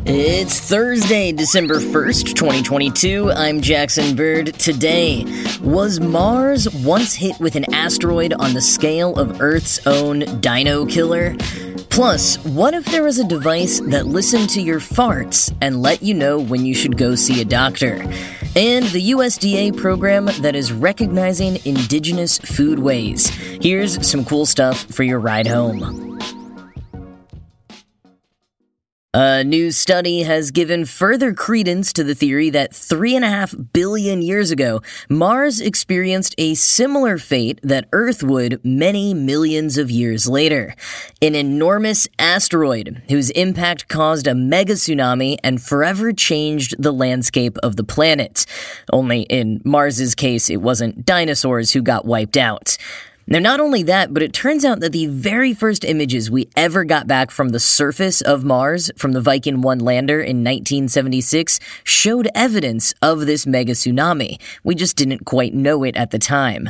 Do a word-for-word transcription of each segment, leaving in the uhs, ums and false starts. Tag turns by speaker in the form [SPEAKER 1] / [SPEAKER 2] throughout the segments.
[SPEAKER 1] It's Thursday, December first, twenty twenty-two. I'm Jackson Bird. Today, was Mars once hit with an asteroid on the scale of Earth's own Dino Killer? Plus, what if there was a device that listened to your farts and let you know when you should go see a doctor? And the U S D A program that is recognizing indigenous foodways. Here's some cool stuff for your ride home. A new study has given further credence to the theory that three and a half billion years ago, Mars experienced a similar fate that Earth would many millions of years later. An enormous asteroid whose impact caused a mega tsunami and forever changed the landscape of the planet. Only in Mars's case, it wasn't dinosaurs who got wiped out. Now, not only that, but it turns out that the very first images we ever got back from the surface of Mars from the Viking one lander in nineteen seventy-six showed evidence of this mega tsunami. We just didn't quite know it at the time.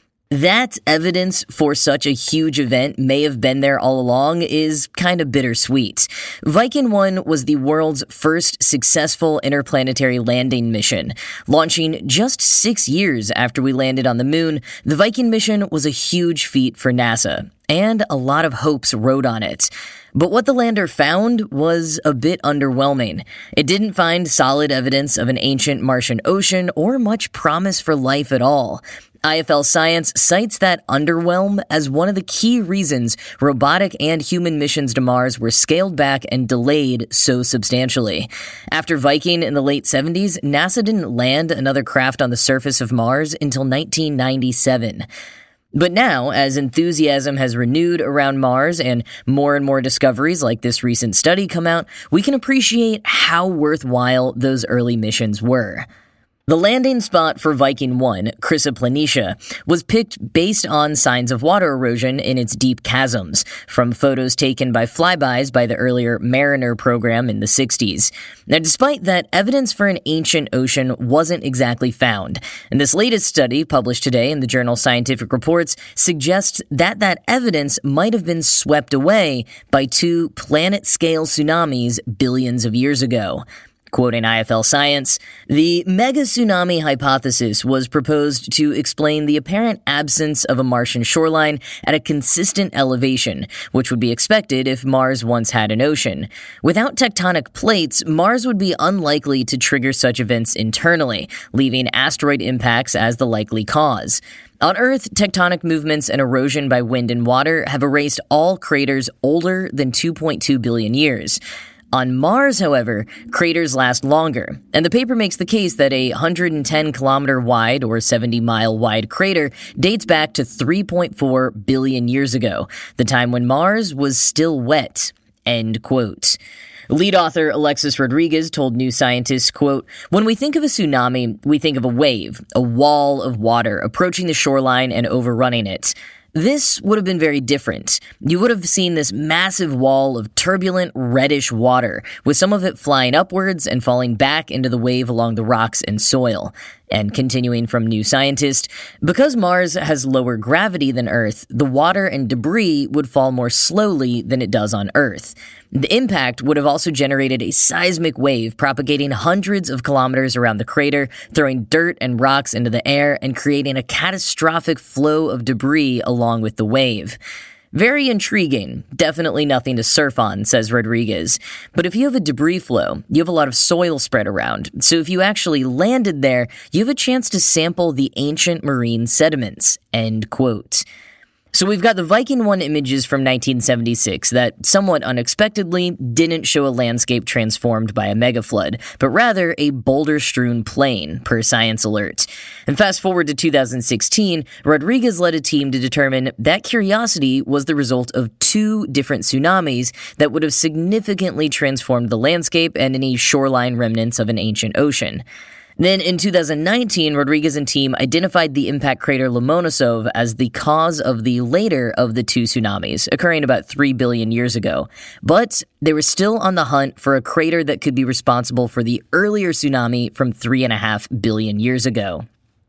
[SPEAKER 1] That evidence for such a huge event may have been there all along is kind of bittersweet. Viking one was the world's first successful interplanetary landing mission. Launching just six years after we landed on the moon, the Viking mission was a huge feat for NASA, and a lot of hopes rode on it. But what the lander found was a bit underwhelming. It didn't find solid evidence of an ancient Martian ocean or much promise for life at all. I F L Science cites that underwhelm as one of the key reasons robotic and human missions to Mars were scaled back and delayed so substantially. After Viking in the late seventies, NASA didn't land another craft on the surface of Mars until nineteen ninety-seven. But now, as enthusiasm has renewed around Mars and more and more discoveries like this recent study come out, we can appreciate how worthwhile those early missions were. The landing spot for Viking one, Chrysa Planitia, was picked based on signs of water erosion in its deep chasms, from photos taken by flybys by the earlier Mariner program in the sixties. Now, despite that, evidence for an ancient ocean wasn't exactly found, and this latest study, published today in the journal Scientific Reports, suggests that that evidence might have been swept away by two planet-scale tsunamis billions of years ago. Quoting I F L Science, the mega tsunami hypothesis was proposed to explain the apparent absence of a Martian shoreline at a consistent elevation, which would be expected if Mars once had an ocean. Without tectonic plates, Mars would be unlikely to trigger such events internally, leaving asteroid impacts as the likely cause. On Earth, tectonic movements and erosion by wind and water have erased all craters older than two point two billion years. On Mars, however, craters last longer, and the paper makes the case that a one hundred ten kilometer wide or seventy mile wide crater dates back to three point four billion years ago, the time when Mars was still wet. End quote. Lead author Alexis Rodriguez told New Scientist, quote, "When we think of a tsunami, we think of a wave, a wall of water approaching the shoreline and overrunning it. This would have been very different. You would have seen this massive wall of turbulent, reddish water, with some of it flying upwards and falling back into the wave along the rocks and soil." And continuing from New Scientist, because Mars has lower gravity than Earth, the water and debris would fall more slowly than it does on Earth. The impact would have also generated a seismic wave propagating hundreds of kilometers around the crater, throwing dirt and rocks into the air and creating a catastrophic flow of debris along with the wave. Very intriguing. Definitely nothing to surf on, says Rodriguez. But if you have a debris flow, you have a lot of soil spread around. So if you actually landed there, you have a chance to sample the ancient marine sediments. End quote. So we've got the Viking one images from nineteen seventy-six that, somewhat unexpectedly, didn't show a landscape transformed by a megaflood, but rather a boulder-strewn plain, per Science Alert. And fast forward to two thousand sixteen, Rodriguez led a team to determine that Curiosity was the result of two different tsunamis that would have significantly transformed the landscape and any shoreline remnants of an ancient ocean. Then in two thousand nineteen, Rodriguez and team identified the impact crater Lomonosov as the cause of the later of the two tsunamis, occurring about three billion years ago. But they were still on the hunt for a crater that could be responsible for the earlier tsunami from three and a half billion years ago.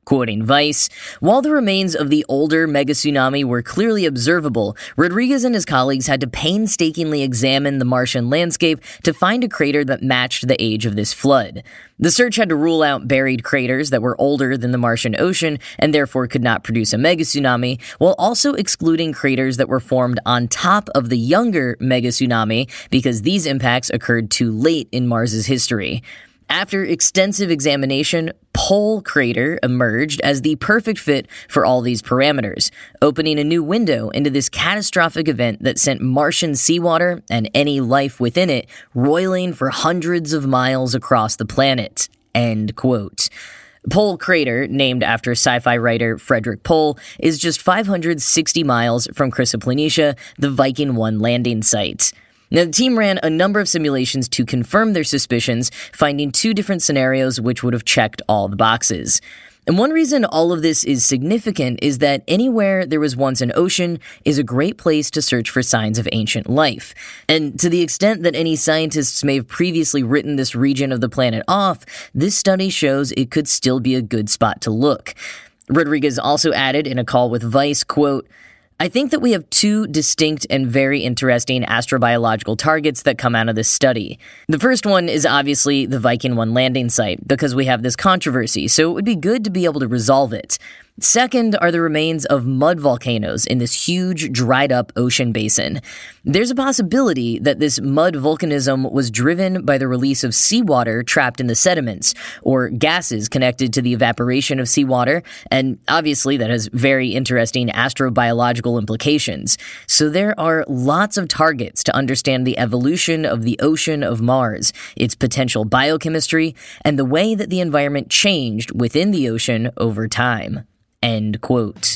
[SPEAKER 1] Quoting Vice, while the remains of the older megatsunami were clearly observable, Rodriguez and his colleagues had to painstakingly examine the Martian landscape to find a crater that matched the age of this flood. The search had to rule out buried craters that were older than the Martian Ocean and therefore could not produce a megatsunami, while also excluding craters that were formed on top of the younger megatsunami because these impacts occurred too late in Mars's history. After extensive examination, Pole Crater emerged as the perfect fit for all these parameters, opening a new window into this catastrophic event that sent Martian seawater and any life within it roiling for hundreds of miles across the planet. End quote. Pole Crater, named after sci-fi writer Frederik Pohl, is just five hundred sixty miles from Chrysoplanitia, the Viking one landing site. Now, the team ran a number of simulations to confirm their suspicions, finding two different scenarios which would have checked all the boxes. And one reason all of this is significant is that anywhere there was once an ocean is a great place to search for signs of ancient life. And to the extent that any scientists may have previously written this region of the planet off, this study shows it could still be a good spot to look. Rodriguez also added in a call with Vice, quote, I think that we have two distinct and very interesting astrobiological targets that come out of this study. The first one is obviously the Viking one landing site, because we have this controversy, so it would be good to be able to resolve it. Second are the remains of mud volcanoes in this huge, dried-up ocean basin. There's a possibility that this mud volcanism was driven by the release of seawater trapped in the sediments, or gases connected to the evaporation of seawater, and obviously that has very interesting astrobiological implications. So there are lots of targets to understand the evolution of the ocean of Mars, its potential biochemistry, and the way that the environment changed within the ocean over time. End quote.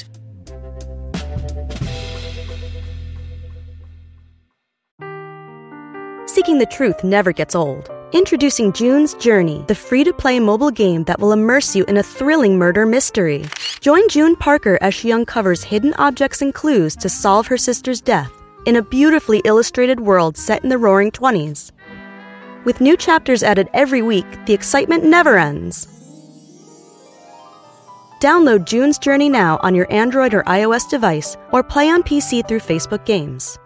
[SPEAKER 2] Seeking the truth never gets old. Introducing June's Journey, the free-to-play mobile game that will immerse you in a thrilling murder mystery. Join June Parker as she uncovers hidden objects and clues to solve her sister's death in a beautifully illustrated world set in the Roaring Twenties. With new chapters added every week, the excitement never ends. Download June's Journey now on your Android or iOS device, or play on P C through Facebook Games.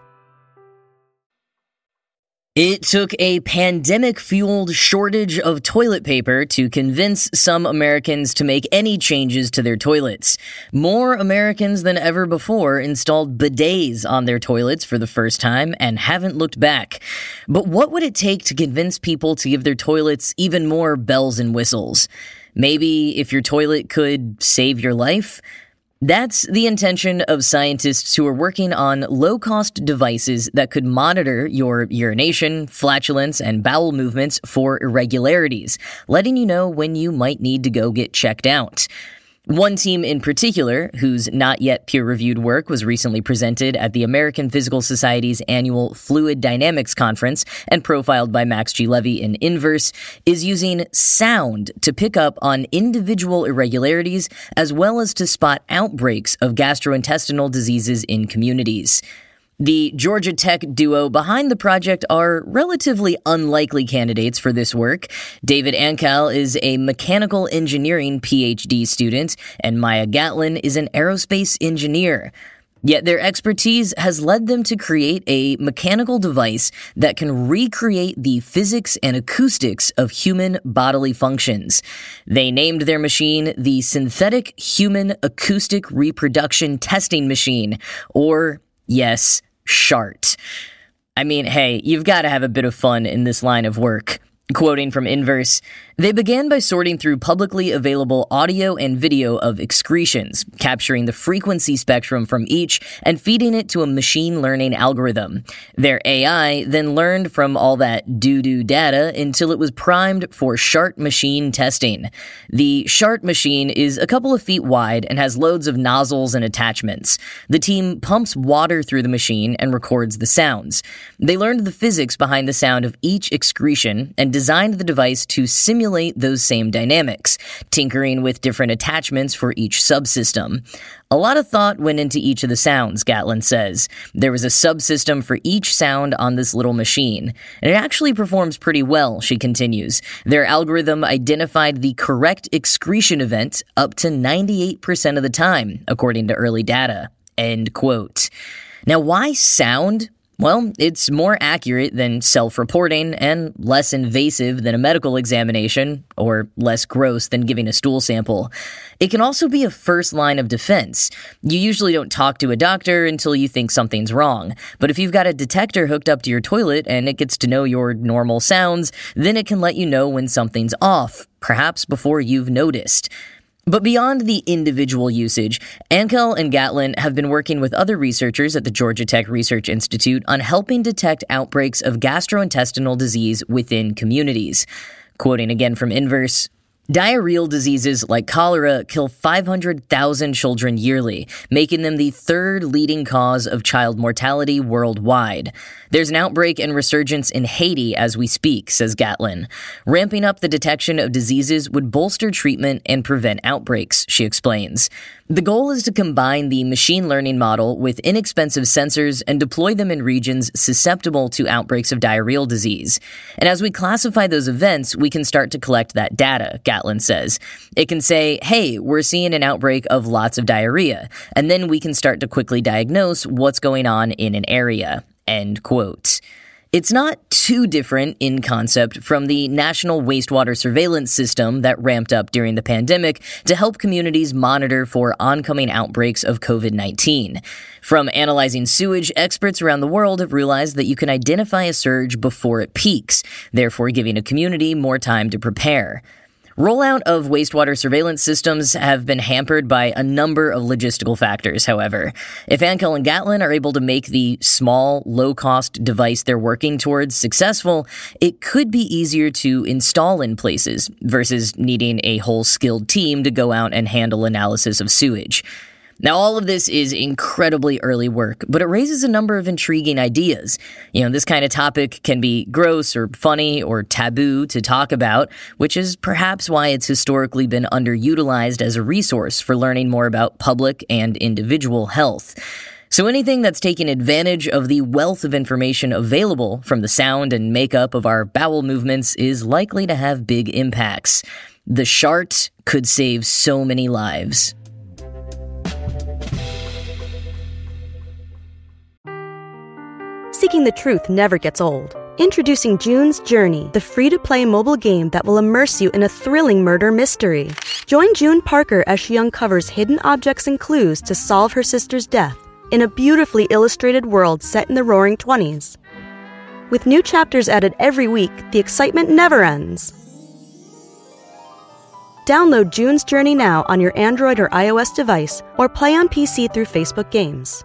[SPEAKER 1] It took a pandemic-fueled shortage of toilet paper to convince some Americans to make any changes to their toilets. More Americans than ever before installed bidets on their toilets for the first time and haven't looked back. But what would it take to convince people to give their toilets even more bells and whistles? Maybe if your toilet could save your life? That's the intention of scientists who are working on low-cost devices that could monitor your urination, flatulence, and bowel movements for irregularities, letting you know when you might need to go get checked out. One team in particular, whose not yet peer-reviewed work was recently presented at the American Physical Society's annual Fluid Dynamics Conference and profiled by Max G. Levy in Inverse, is using sound to pick up on individual irregularities as well as to spot outbreaks of gastrointestinal diseases in communities. The Georgia Tech duo behind the project are relatively unlikely candidates for this work. David Ankal is a mechanical engineering P H D student, and Maya Gatlin is an aerospace engineer. Yet their expertise has led them to create a mechanical device that can recreate the physics and acoustics of human bodily functions. They named their machine the Synthetic Human Acoustic Reproduction Testing Machine, or, yes, SHART. I mean, hey, you've got to have a bit of fun in this line of work. Quoting from Inverse, they began by sorting through publicly available audio and video of excretions, capturing the frequency spectrum from each and feeding it to a machine learning algorithm. Their A I then learned from all that doo-doo data until it was primed for SHART machine testing. The SHART machine is a couple of feet wide and has loads of nozzles and attachments. The team pumps water through the machine and records the sounds. They learned the physics behind the sound of each excretion and designed the device to simulate those same dynamics, tinkering with different attachments for each subsystem. A lot of thought went into each of the sounds, Gatlin says. There was a subsystem for each sound on this little machine, and it actually performs pretty well, she continues. Their algorithm identified the correct excretion event up to ninety-eight percent of the time, according to early data. End quote. Now, why sound? Well, it's more accurate than self-reporting and less invasive than a medical examination, or less gross than giving a stool sample. It can also be a first line of defense. You usually don't talk to a doctor until you think something's wrong, but if you've got a detector hooked up to your toilet and it gets to know your normal sounds, then it can let you know when something's off, perhaps before you've noticed. But beyond the individual usage, Ankel and Gatlin have been working with other researchers at the Georgia Tech Research Institute on helping detect outbreaks of gastrointestinal disease within communities. Quoting again from Inverse, diarrheal diseases like cholera kill five hundred thousand children yearly, making them the third leading cause of child mortality worldwide. There's an outbreak and resurgence in Haiti as we speak, says Gatlin. Ramping up the detection of diseases would bolster treatment and prevent outbreaks, she explains. The goal is to combine the machine learning model with inexpensive sensors and deploy them in regions susceptible to outbreaks of diarrheal disease. And as we classify those events, we can start to collect that data, Gatlin says. It can say, hey, we're seeing an outbreak of lots of diarrhea, and then we can start to quickly diagnose what's going on in an area. End quote. It's not too different in concept from the National Wastewater Surveillance System that ramped up during the pandemic to help communities monitor for oncoming outbreaks of covid nineteen. From analyzing sewage, experts around the world have realized that you can identify a surge before it peaks, therefore giving a community more time to prepare. Rollout of wastewater surveillance systems have been hampered by a number of logistical factors, however. If Ankel and Gatlin are able to make the small, low-cost device they're working towards successful, it could be easier to install in places versus needing a whole skilled team to go out and handle analysis of sewage. Now, all of this is incredibly early work, but it raises a number of intriguing ideas. You know, this kind of topic can be gross or funny or taboo to talk about, which is perhaps why it's historically been underutilized as a resource for learning more about public and individual health. So anything that's taking advantage of the wealth of information available from the sound and makeup of our bowel movements is likely to have big impacts. The shart could save so many lives.
[SPEAKER 2] Seeking the truth never gets old. Introducing June's Journey, the free-to-play mobile game that will immerse you in a thrilling murder mystery. Join June Parker as she uncovers hidden objects and clues to solve her sister's death in a beautifully illustrated world set in the Roaring Twenties. With new chapters added every week, the excitement never ends. Download June's Journey now on your Android or iOS device, or play on P C through Facebook Games.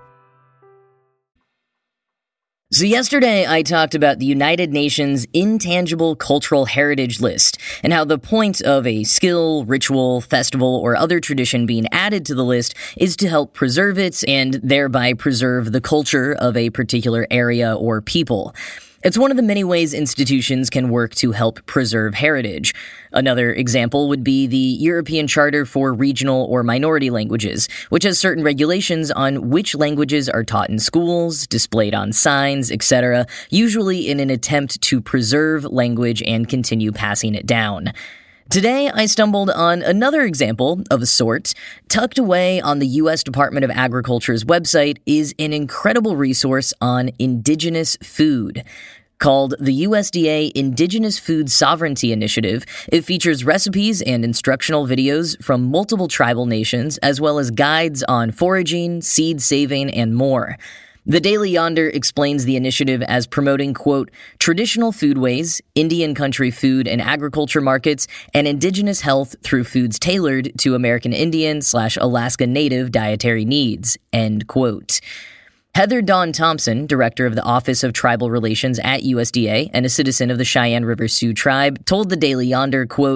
[SPEAKER 1] So yesterday, I talked about the United Nations Intangible Cultural Heritage List and how the point of a skill, ritual, festival, or other tradition being added to the list is to help preserve it and thereby preserve the culture of a particular area or people. It's one of the many ways institutions can work to help preserve heritage. Another example would be the European Charter for Regional or Minority Languages, which has certain regulations on which languages are taught in schools, displayed on signs, et cetera, usually in an attempt to preserve language and continue passing it down. Today, I stumbled on another example of a sort. Tucked away on the U S Department of Agriculture's website is an incredible resource on indigenous food. Called the U S D A Indigenous Food Sovereignty Initiative, it features recipes and instructional videos from multiple tribal nations, as well as guides on foraging, seed saving, and more. The Daily Yonder explains the initiative as promoting, quote, traditional foodways, Indian country food and agriculture markets, and indigenous health through foods tailored to American Indian slash Alaska Native dietary needs, end quote. Heather Dawn Thompson, director of the Office of Tribal Relations at U S D A and a citizen of the Cheyenne River Sioux tribe, told the Daily Yonder, quote,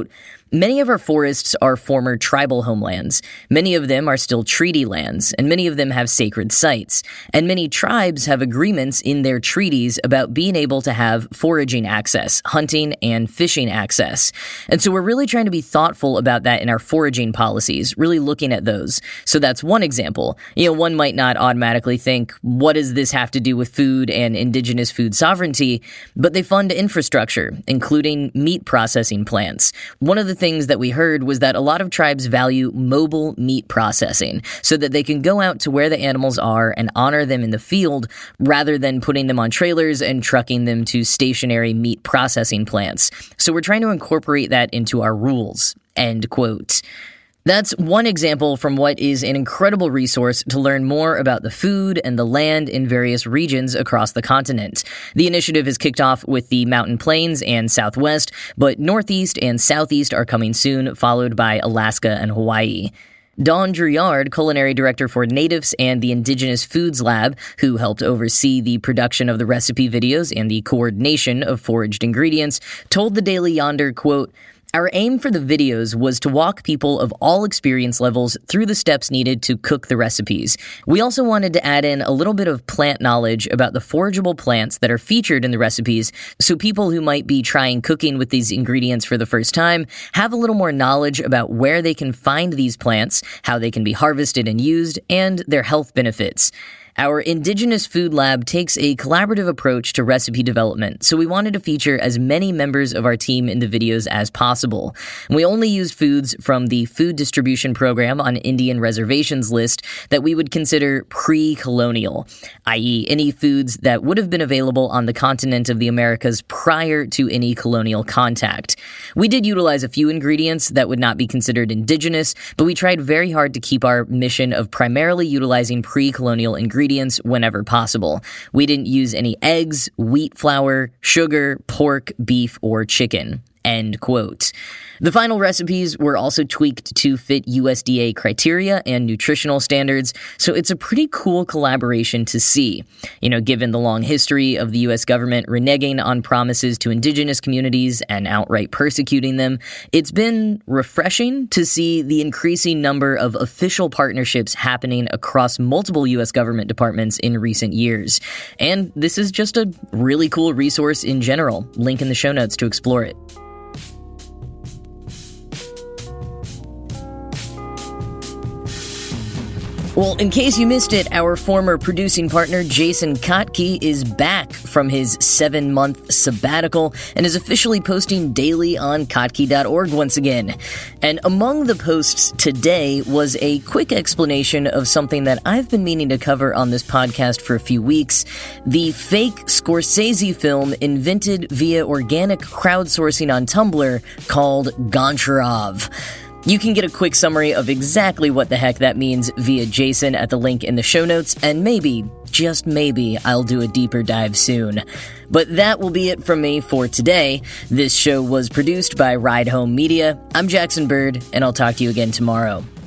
[SPEAKER 1] Many of our forests are former tribal homelands. Many of them are still treaty lands, and many of them have sacred sites. And many tribes have agreements in their treaties about being able to have foraging access, hunting and fishing access. And so we're really trying to be thoughtful about that in our foraging policies, really looking at those. So that's one example. You know, one might not automatically think, what does this have to do with food and indigenous food sovereignty? But they fund infrastructure, including meat processing plants. One of the things that we heard was that a lot of tribes value mobile meat processing so that they can go out to where the animals are and honor them in the field rather than putting them on trailers and trucking them to stationary meat processing plants. So we're trying to incorporate that into our rules. End quote. That's one example from what is an incredible resource to learn more about the food and the land in various regions across the continent. The initiative has kicked off with the Mountain Plains and Southwest, but Northeast and Southeast are coming soon, followed by Alaska and Hawaii. Dawn Drouillard, culinary director for Natives and the Indigenous Foods Lab, who helped oversee the production of the recipe videos and the coordination of foraged ingredients, told the Daily Yonder, quote, "Our aim for the videos was to walk people of all experience levels through the steps needed to cook the recipes. We also wanted to add in a little bit of plant knowledge about the forageable plants that are featured in the recipes, so people who might be trying cooking with these ingredients for the first time have a little more knowledge about where they can find these plants, how they can be harvested and used, and their health benefits. Our Indigenous Food Lab takes a collaborative approach to recipe development, so we wanted to feature as many members of our team in the videos as possible. We only used foods from the Food Distribution Program on Indian Reservations list that we would consider pre-colonial, that is any foods that would have been available on the continent of the Americas prior to any colonial contact. We did utilize a few ingredients that would not be considered indigenous, but we tried very hard to keep our mission of primarily utilizing pre-colonial ingredients whenever possible. We didn't use any eggs, wheat flour, sugar, pork, beef, or chicken." End quote. The final recipes were also tweaked to fit U S D A criteria and nutritional standards, so it's a pretty cool collaboration to see. You know, given the long history of the U S government reneging on promises to indigenous communities and outright persecuting them, it's been refreshing to see the increasing number of official partnerships happening across multiple U S government departments in recent years. And this is just a really cool resource in general. Link in the show notes to explore it. Well, in case you missed it, our former producing partner Jason Kotke is back from his seven-month sabbatical and is officially posting daily on kotke dot org once again. And among the posts today was a quick explanation of something that I've been meaning to cover on this podcast for a few weeks: the fake Scorsese film invented via organic crowdsourcing on Tumblr called Goncharov. You can get a quick summary of exactly what the heck that means via Jason at the link in the show notes, and maybe, just maybe, I'll do a deeper dive soon. But that will be it from me for today. This show was produced by Ride Home Media. I'm Jackson Bird, and I'll talk to you again tomorrow.